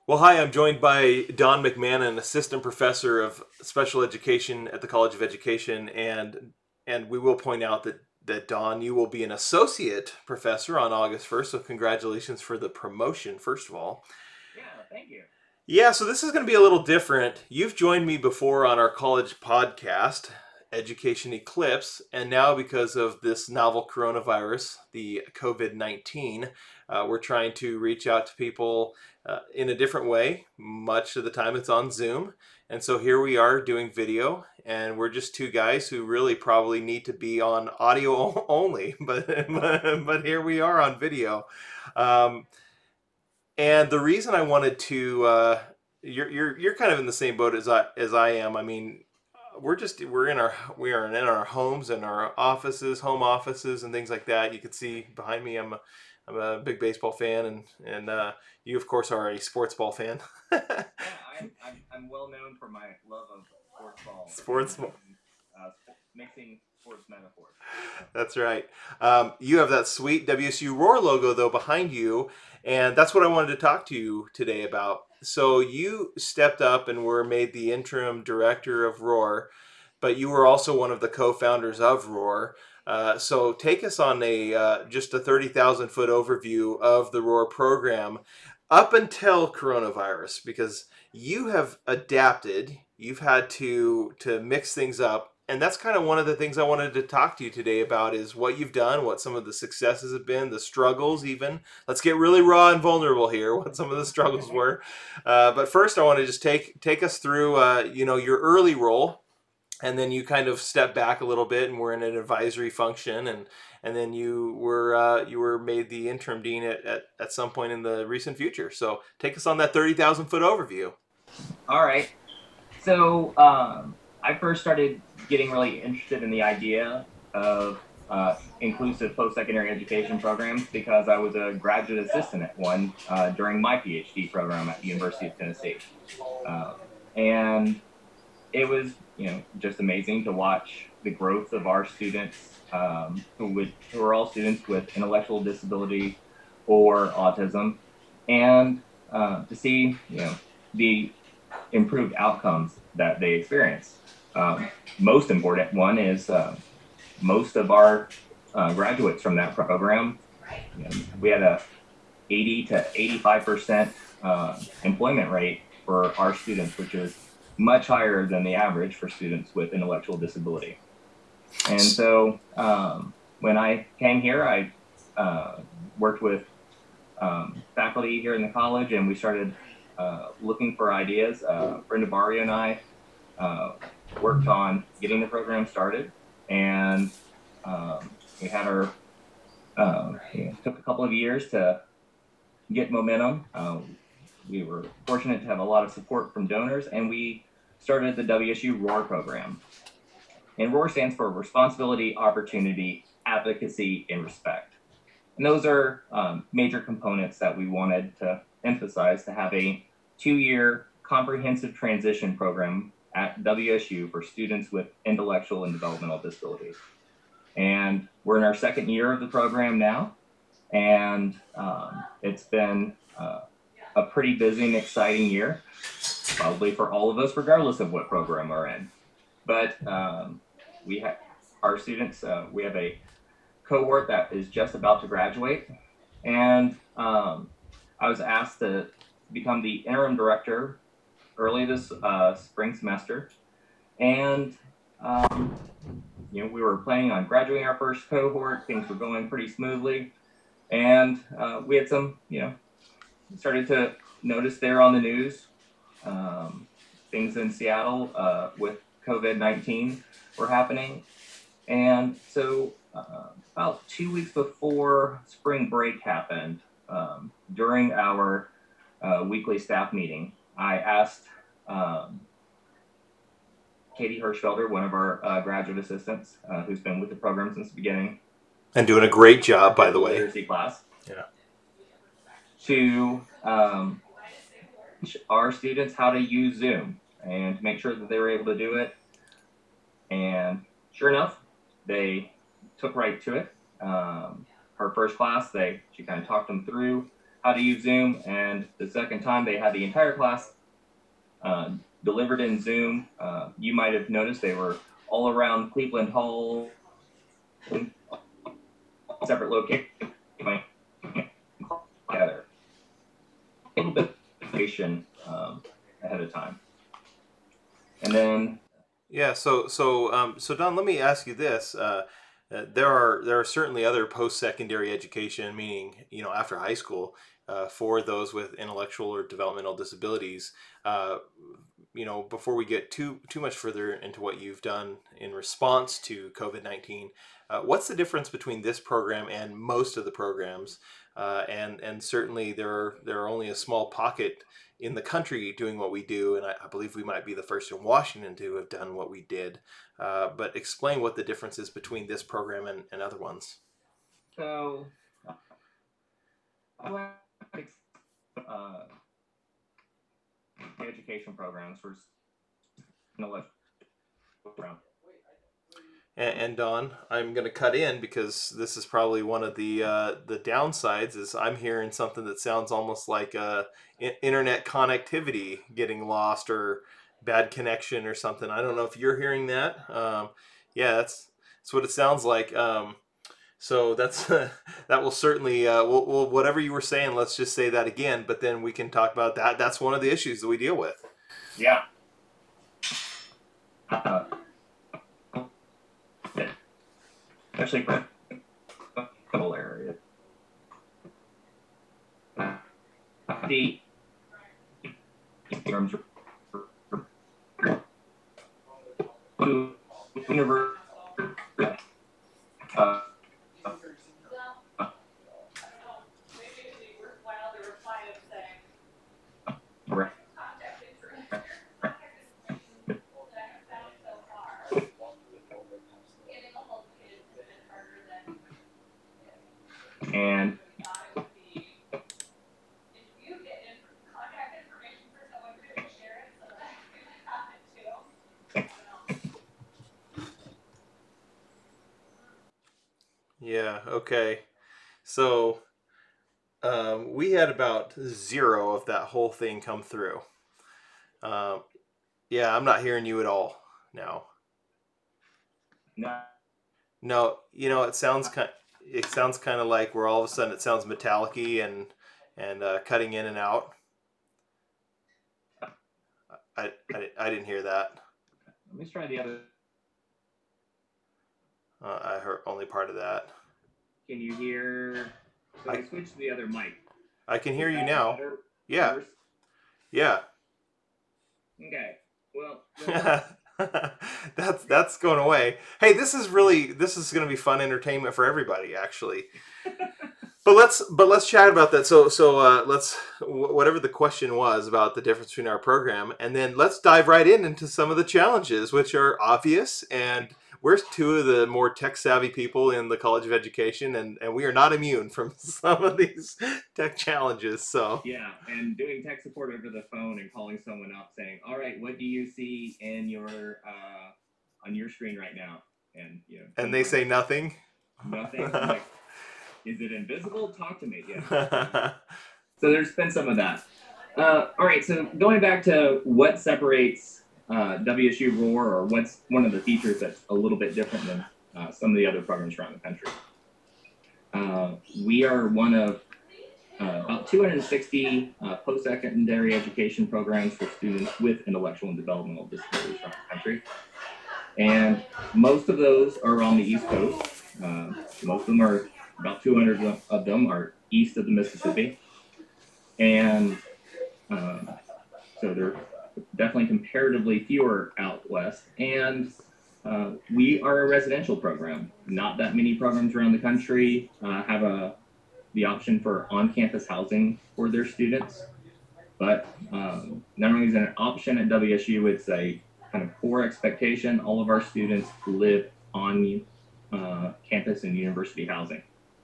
Well, hi, I'm joined by Don McMahon, assistant professor of special education at the College of Education, and we will point out that Don, you will be an associate professor on August 1st, so congratulations for the promotion, first of all. Yeah, thank you. Yeah, so this is going to be a little different. You've joined me before on our college podcast, Education Eclipse, and now because of this novel coronavirus, the COVID 19, we're trying to reach out to people in a different way. Much of the time it's on Zoom. And so here we are doing video, and we're just two guys who really probably need to be on audio only, but here we are on video. Um, and the reason I wanted to, you're kind of in the same boat as I am. I mean, we are in our homes and our offices, home offices, and things like that. You can see behind me, I'm a big baseball fan, and you of course are a sports ball fan. Yeah, I'm well known for my love of sports ball Sports ball. and mixing sports metaphors. So, That's right. You have that sweet WSU Roar logo though behind you, and that's what I wanted to talk to you today about. So you stepped up and were made the interim director of Roar, but you were also one of the co-founders of Roar. So take us on a just a 30,000 foot overview of the Roar program up until coronavirus, because you have adapted. You've had to mix things up, and that's kind of one of the things I wanted to talk to you today about is what you've done, what some of the successes have been, the struggles even. Let's get really raw and vulnerable here, what some of the struggles were. But first, I want to just take us through, your early role, and then you kind of step back a little bit and were in an advisory function, and then you were made the interim dean at some point in the recent future. So take us on that 30,000 foot overview. all right. So I first started getting really interested in the idea of inclusive post-secondary education programs because I was a graduate assistant at one during my PhD program at the University of Tennessee, um, and it was just amazing to watch the growth of our students who are all students with intellectual disability or autism, and to see the improved outcomes that they experience. Most important one is most of our graduates from that program. We had a 80 to 85% employment rate for our students, which is much higher than the average for students with intellectual disability. And so when I came here, I worked with faculty here in the college, and we started looking for ideas. Brenda Barrio and I uh, worked on getting the program started, and we had our took a couple of years to get momentum. We were fortunate to have a lot of support from donors, and we started the WSU ROAR program. And ROAR stands for Responsibility, Opportunity, Advocacy, and Respect. And those are major components that we wanted to emphasize to have a 2-year comprehensive transition program at WSU for students with intellectual and developmental disabilities. And we're in our second year of the program now, and it's been a pretty busy and exciting year, probably for all of us, regardless of what program we're in. But we have our students. We have a cohort that is just about to graduate, and I was asked to become the interim director early this spring semester, and um, we were planning on graduating our first cohort. Things were going pretty smoothly, and we had some, started to notice there on the news things in Seattle with COVID-19 were happening. And so, about 2 weeks before spring break happened, during our weekly staff meeting, I asked Katie Hirschfelder, one of our graduate assistants, who's been with the program since the beginning, And doing a great our job, by the digital way. literacy class, Yeah. to teach our students how to use Zoom and to make sure that they were able to do it. And sure enough, they took right to it. Her first class, she kind of talked them through how to use Zoom, and the second time they had the entire class delivered in Zoom. You might have noticed they were all around Cleveland Hall, separate locations, together. A little bit of information ahead of time, and then Yeah. So Don, let me ask you this. There are certainly other post-secondary education, meaning after high school, for those with intellectual or developmental disabilities. Uh, Before we get too much further into what you've done in response to COVID-19, what's the difference between this program and most of the programs? And certainly there are only a small pocket in the country doing what we do, and I believe we might be the first in Washington to have done what we did. But explain what the difference is between this program and other ones. so education programs for intellectual program. And Don, I'm going to cut in because this is probably one of the downsides. Is I'm hearing something that sounds almost like internet connectivity getting lost or bad connection or something. I don't know if you're hearing that. Yeah, that's what it sounds like. So that's that will certainly we'll whatever you were saying. Let's just say that again, but then we can talk about that. That's one of the issues that we deal with. Yeah. Uh, Especially for couple areas. The terms universe. And Yeah. Okay. So we had about zero of that whole thing come through. Um, yeah, I'm not hearing you at all now. no, No, it sounds kind of like where all of a sudden it sounds metallic-y and cutting in and out. I didn't hear that. let me try the other. I heard only part of that. Can you hear? So I switched to the other mic. I can hear Is you that now. better? Yeah, Worse? yeah. Okay. Well, That's going away. Hey, this is going to be fun entertainment for everybody, actually. But let's chat about that. So let's whatever the question was about the difference between our program, and then let's dive right into some of the challenges, which are obvious. And we're two of the more tech savvy people in the College of Education, and we are not immune from some of these tech challenges. So yeah, and doing tech support over the phone and calling someone up saying, "All right, what do you see in your on your screen right now?" And and they say nothing. nothing. I'm like, is it invisible? Talk to me. Yeah. So there's been some of that. All right. So going back to what separates WSU Roar, or what's one of the features that's a little bit different than some of the other programs around the country. We are one of about 260 post-secondary education programs for students with intellectual and developmental disabilities around the country. And most of those are on the East Coast. Most of them are, about 200 of them are east of the Mississippi. And so they're definitely comparatively fewer out west. And we are a residential program. Not that many programs around the country have the option for on-campus housing for their students. But not only is it an option at WSU, it's a kind of core expectation. All of our students live on campus and university housing.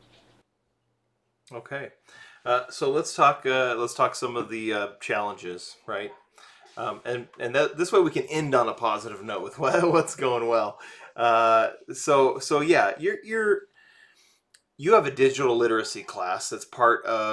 Okay, so let's talk some of the challenges, right? And this way we can end on a positive note with what's going well. So yeah, you have a digital literacy class that's part of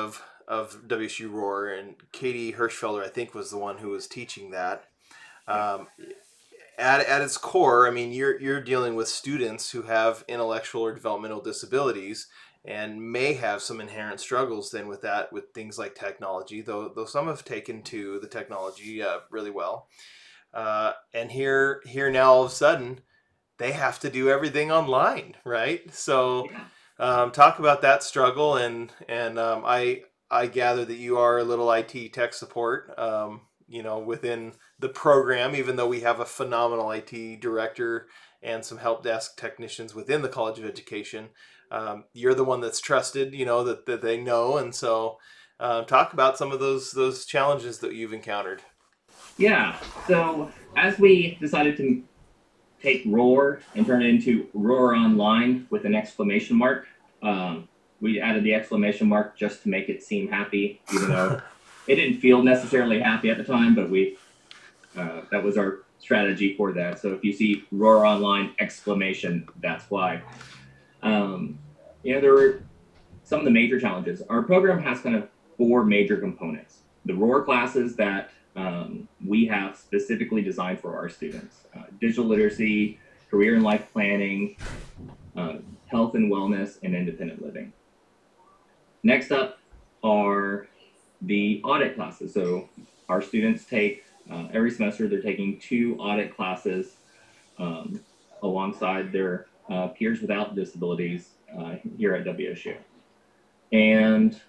WSU Roar, and Katie Hirschfelder, I think, was the one who was teaching that. Um, at its core, I mean, you're dealing with students who have intellectual or developmental disabilities and may have some inherent struggles then with that, with things like technology, though some have taken to the technology really well. And here now all of a sudden they have to do everything online, right? So Yeah. talk about that struggle, and I gather that you are a little IT tech support, within the program, even though we have a phenomenal IT director and some help desk technicians within the College of Education. You're the one that's trusted, that they know, and so talk about some of those challenges that you've encountered. Yeah. So as we decided to take Roar and turn it into Roar Online with an exclamation mark, we added the exclamation mark just to make it seem happy, even though it didn't feel necessarily happy at the time, but that was our strategy for that. So if you see Roar Online exclamation, that's why. Um, there were some of the major challenges. Our program has kind of four major components. The Roar classes that we have specifically designed for our students: digital literacy, career and life planning, health and wellness, and independent living. Next up are the audit classes. So our students take, every semester, they're taking 2 audit classes alongside their peers without disabilities here at WSU. And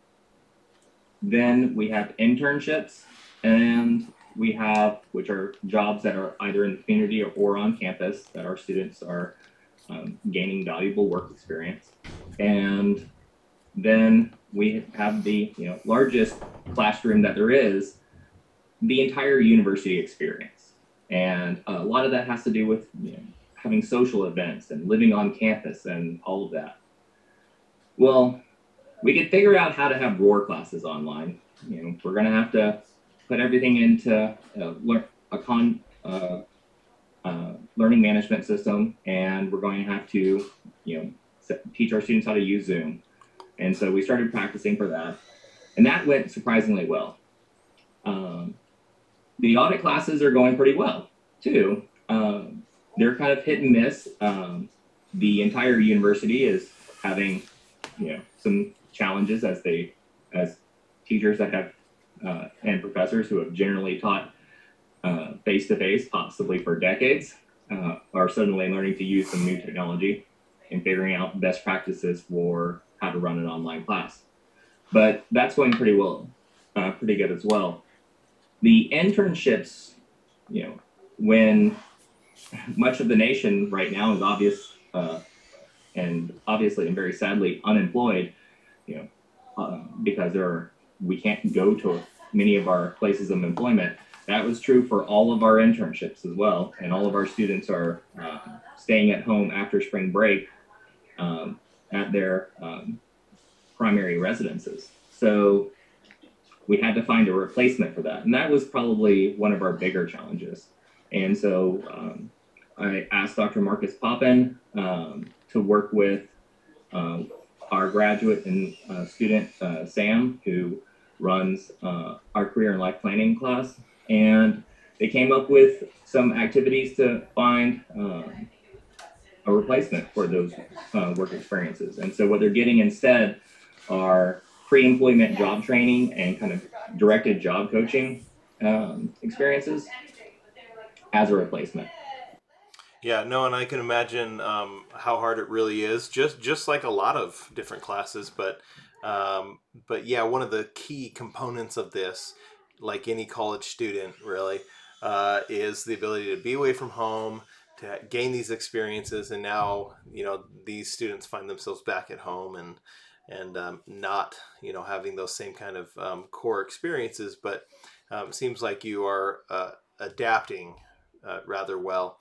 then we have internships, and we have, which are jobs that are either in the community or on campus, that our students are gaining valuable work experience. And then we have the largest classroom that there is, the entire university experience. And a lot of that has to do with having social events and living on campus and all of that. Well, we could figure out how to have Roar classes online. We're going to have to put everything into learning management system, and we're going to have to, teach our students how to use Zoom. And so we started practicing for that, and that went surprisingly well. The audit classes are going pretty well too. They're kind of hit and miss. The entire university is having, some challenges as teachers that have and professors who have generally taught face to face, possibly for decades, are suddenly learning to use some new technology and figuring out best practices for how to run an online class. But that's going pretty well, pretty good as well. The internships, when much of the nation right now is obviously and very sadly unemployed, because we can't go to many of our places of employment. That was true for all of our internships as well, and all of our students are staying at home after spring break at their primary residences. So we had to find a replacement for that, and that was probably one of our bigger challenges. And so I asked Dr. Marcus Poppin to work with our graduate and student, Sam, who runs our career and life planning class. And they came up with some activities to find a replacement for those work experiences. And so what they're getting instead are pre-employment job training and kind of directed job coaching experiences as a replacement. Yeah, no, and I can imagine how hard it really is, just like a lot of different classes. But yeah, one of the key components of this, like any college student, really, is the ability to be away from home, to gain these experiences, and now these students find themselves back at home and not having those same kind of core experiences. But it seems like you are adapting rather well.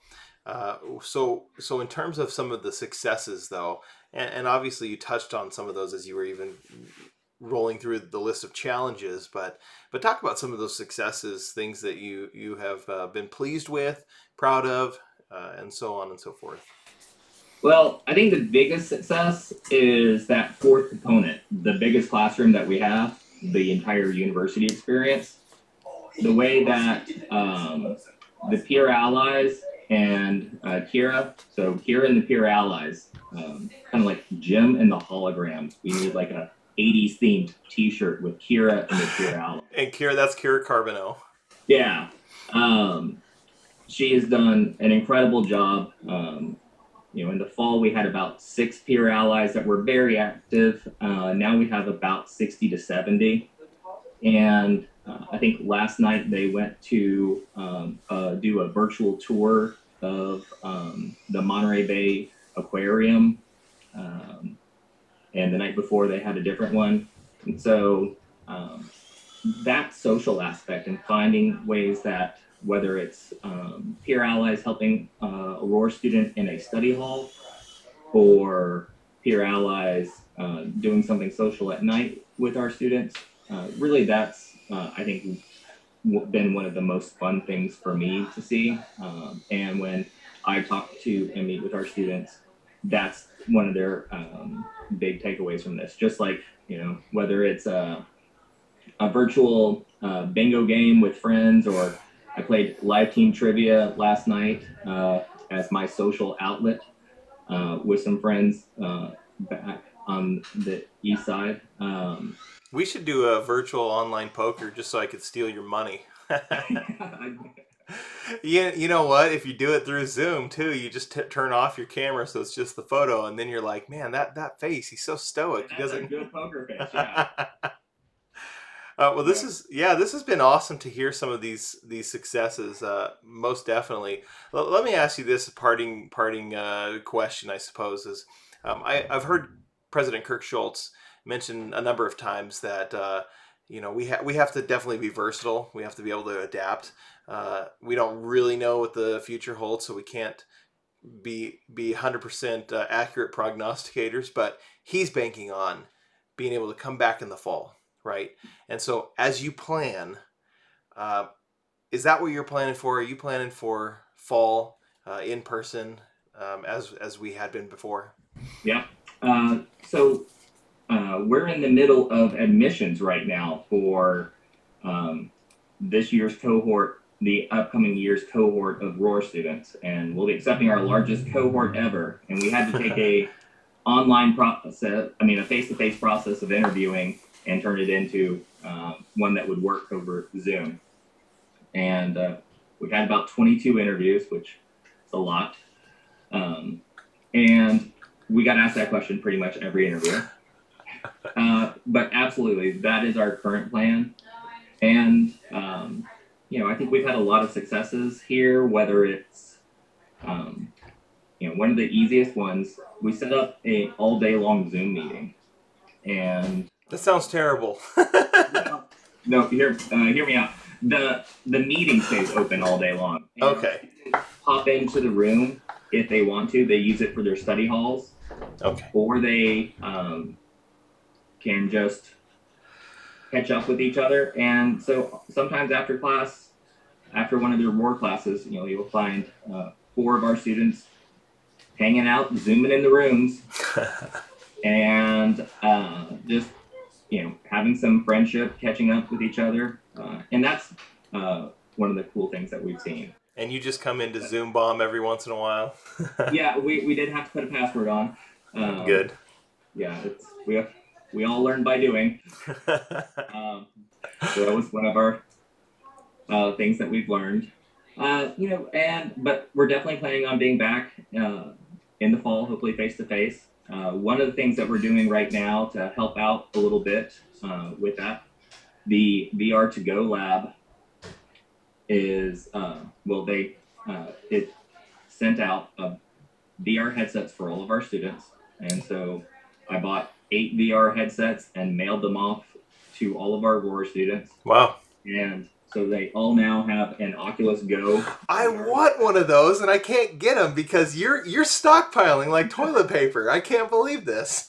So in terms of some of the successes, though, and obviously you touched on some of those as you were even rolling through the list of challenges, but talk about some of those successes, things that you have been pleased with, proud of, and so on and so forth. Well, I think the biggest success is that fourth component, the biggest classroom that we have. the entire university experience. The way that the peer allies and Kira, so Kira and the peer allies, kind of like Jim and the holograms. We need like a 80s themed T-shirt with Kira and the peer allies. And Kira, that's Kira Carbonell. Yeah, she has done an incredible job. In the fall we had about 6 peer allies that were very active. Now we have about 60 to 70, and I think last night they went to do a virtual tour of the Monterey Bay Aquarium, and the night before they had a different one. And so that social aspect and finding ways that, whether it's peer allies helping a Aurora student in a study hall, or peer allies doing something social at night with our students, really that's, I think, been one of the most fun things for me to see. And when I talk to and meet with our students, that's one of their big takeaways from this. Just like, whether it's a virtual bingo game with friends, or I played live team trivia last night as my social outlet with some friends back on the east side. We should do a virtual online poker just so I could steal your money. You know what? If you do it through Zoom too, you just turn off your camera so it's just the photo, and then you're like, man, that face, he's so stoic. He doesn't. A good poker face, yeah. Well, this has been awesome to hear some of these successes. Most definitely. Let me ask you this parting question, I suppose, is I've heard President Kirk Schultz mention a number of times that we have to definitely be versatile. We have to be able to adapt. We don't really know what the future holds, so we can't be 100% accurate prognosticators. But he's banking on being able to come back in the fall. Right. And so as you plan, is that what you're planning for? Are you planning for fall in person as we had been before? Yeah. So we're in the middle of admissions right now for this year's cohort, the upcoming year's cohort of Roar students. And we'll be accepting our largest cohort ever. And we had to take a face-to-face process of interviewing and turn it into one that would work over Zoom. And we've had about 22 interviews, which is a lot. And we got asked that question pretty much every interview. But absolutely, that is our current plan. And, I think we've had a lot of successes here, whether it's, one of the easiest ones, we set up a all day long Zoom meeting. And that sounds terrible. No, hear me out. The meeting stays open all day long. And okay. Pop into the room if they want to. They use it for their study halls. Okay. Or they can just catch up with each other. And so sometimes after class, after one of their Roar classes, you'll find 4 of our students hanging out, zooming in the rooms, and just having some friendship, catching up with each other. And that's one of the cool things that we've seen. And you just come into Zoom bomb every once in a while? Yeah, we did have to put a password on. Good. Yeah, we all learn by doing. So that was one of our things that we've learned. But we're definitely planning on being back in the fall, hopefully face to face. One of the things that we're doing right now to help out a little bit with that, the VR2Go lab is, it sent out VR headsets for all of our students. And so I bought 8 VR headsets and mailed them off to all of our Roar students. Wow. And so they all now have an Oculus Go. I want one of those, and I can't get them because you're stockpiling like toilet paper. I can't believe this.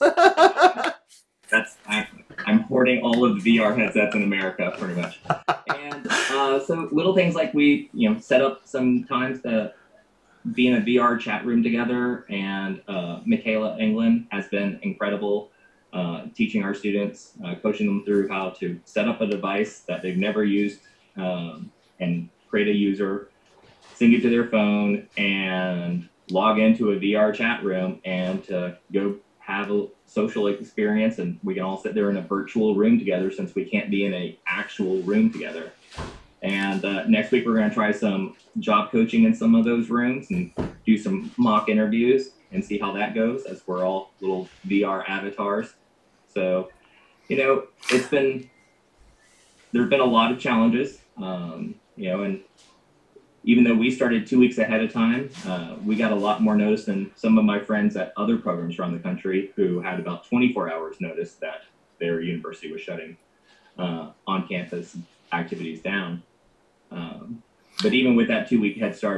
I'm hoarding all of the VR headsets in America, pretty much. And so little things like we, set up some times to be in a VR chat room together, and Michaela England has been incredible teaching our students, coaching them through how to set up a device that they've never used, and create a user, sync it to their phone, and log into a VR chat room and to go have a social experience. And we can all sit there in a virtual room together since we can't be in an actual room together. And next week, we're going to try some job coaching in some of those rooms and do some mock interviews and see how that goes, as we're all little VR avatars. So, there's been a lot of challenges, and even though we started 2 weeks ahead of time, we got a lot more notice than some of my friends at other programs around the country who had about 24 hours notice that their university was shutting on-campus activities down. But even with that 2 week head start,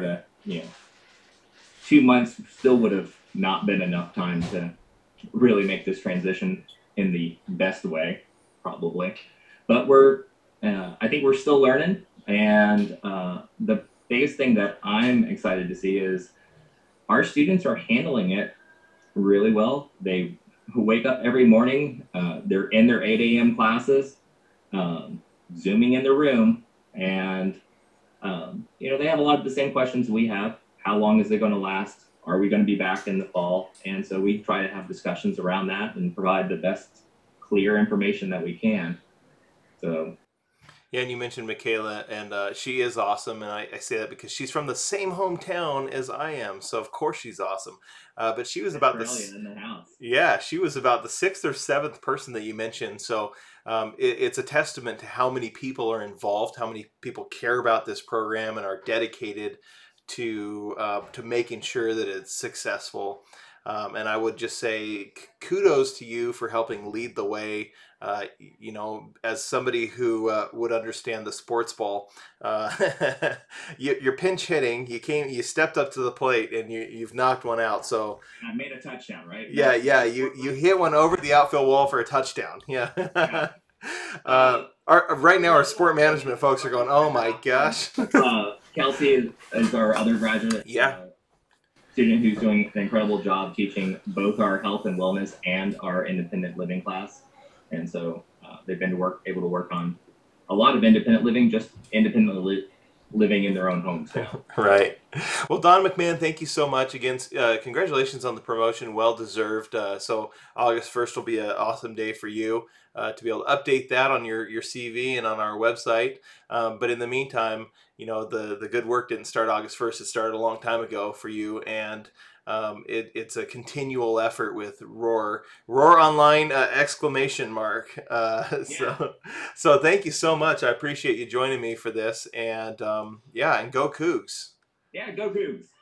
2 months still would have not been enough time to really make this transition in the best way, probably. But I think we're still learning, and the biggest thing that I'm excited to see is our students are handling it really well. They wake up every morning, they're in their 8 a.m. classes, Zooming in the room, and they have a lot of the same questions we have. How long is it going to last? Are we going to be back in the fall? And so we try to have discussions around that and provide the best clear information that we can. So. Yeah, and you mentioned Michaela, and she is awesome, and I say that because she's from the same hometown as I am, so of course she's awesome. But she was about in the house. Yeah, she was about the sixth or seventh person that you mentioned. So it's a testament to how many people are involved, how many people care about this program and are dedicated to making sure that it's successful. And I would just say kudos to you for helping lead the way. As somebody who would understand the sports ball, you're pinch hitting. You stepped up to the plate and you've knocked one out. So I made a touchdown, right? Yeah, you hit one over the outfield wall for a touchdown. Yeah. Right now, our sport management folks are going, "Oh my gosh!" Kelsey is our other graduate. Yeah. Student who's doing an incredible job teaching both our health and wellness and our independent living class. And so they've been able to work on a lot of independent living, just independently living in their own homes now. Right. Well, Don McMahon, thank you so much. Again, congratulations on the promotion. Well deserved. So August 1st will be an awesome day for you to be able to update that on your CV and on our website. But in the meantime, the good work didn't start August 1st. It started a long time ago for you. And it's a continual effort with Roar Online ! So thank you so much. I appreciate you joining me for this, and and go Cougs. Yeah, go Cougs.